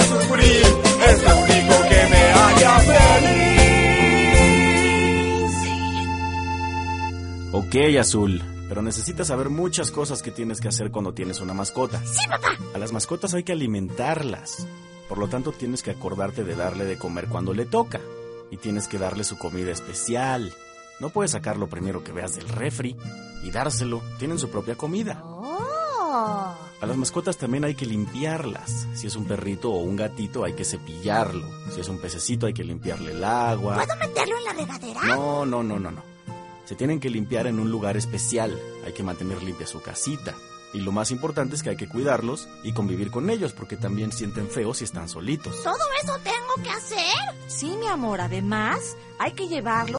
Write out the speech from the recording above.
sufrir, es lo único que me haría feliz. Ok, Azul, pero necesitas saber muchas cosas que tienes que hacer cuando tienes una mascota. Sí, papá. A las mascotas hay que alimentarlas. Por lo tanto, tienes que acordarte de darle de comer cuando le toca. Y tienes que darle su comida especial. No puedes sacar lo primero que veas del refri y dárselo. Tienen su propia comida. Oh. A las mascotas también hay que limpiarlas. Si es un perrito o un gatito, hay que cepillarlo. Si es un pececito, hay que limpiarle el agua. ¿Puedo meterlo en la regadera? No. Se tienen que limpiar en un lugar especial. Hay que mantener limpia su casita. Y lo más importante es que hay que cuidarlos y convivir con ellos, porque también sienten feo si están solitos. ¿Todo eso tengo que hacer? Sí, mi amor, además hay que llevarlo